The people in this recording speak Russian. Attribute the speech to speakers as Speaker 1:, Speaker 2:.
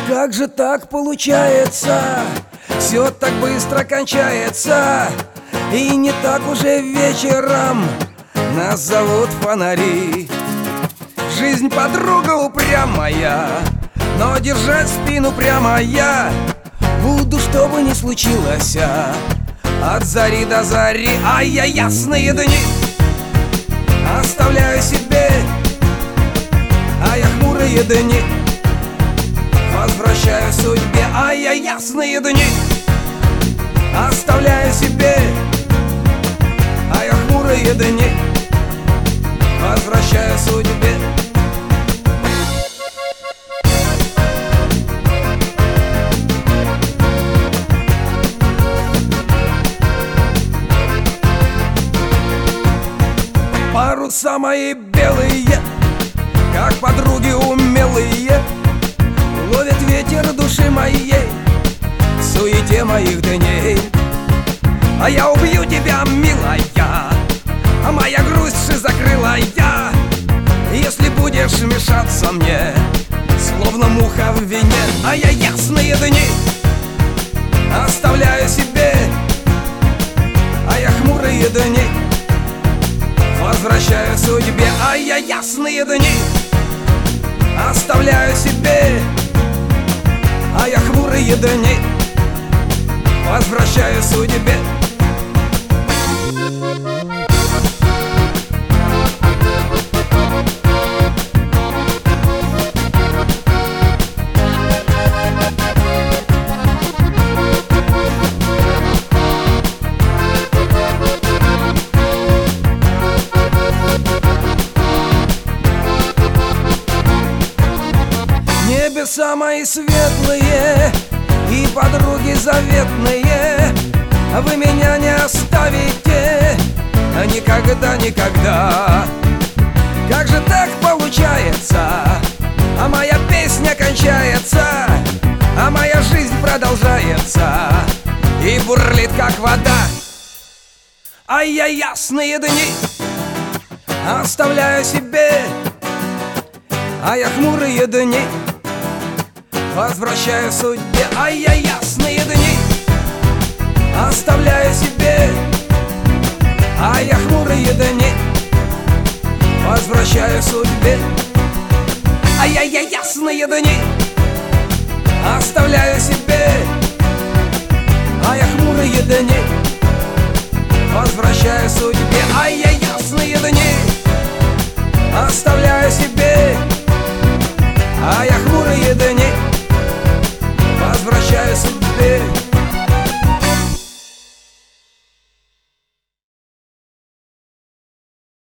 Speaker 1: Как же так получается? Все так быстро кончается. И не так уже вечером нас зовут фонари. Жизнь подруга упрямая, но держать спину прямо я буду, что бы ни случилось, от зари до зари. А я ясные дни оставляю себе, а я хмурые дни возвращаю судьбе. А я ясные дни оставляю себе, а я хмурые дни возвращаю судьбе. Паруса мои белые, как подруги умелые, ловят ветер души моей в суете моих дней. А я убью тебя, милая, а моя грусть закрыла я, если будешь мешаться мне, словно муха в вине. А я ясные дни оставляю себе, а я хмурые дни возвращаю судьбе. А я ясные дни оставляю себе, а я хмурые дни возвращаю судьбе. Небеса мои светлые и подруги заветные, вы меня не оставите никогда, никогда. Как же так получается? А моя песня кончается, а моя жизнь продолжается и бурлит, как вода. А я ясные дни оставляю себе, а я хмурые дни возвращаю судьбе. А я ясные дни оставляю себе, а я хмурые дни возвращаю судьбе. А я ясные дни оставляю себе, а я хмурые дни возвращаю судьбе. А я ясные дни оставляю себе, а я хмурые дни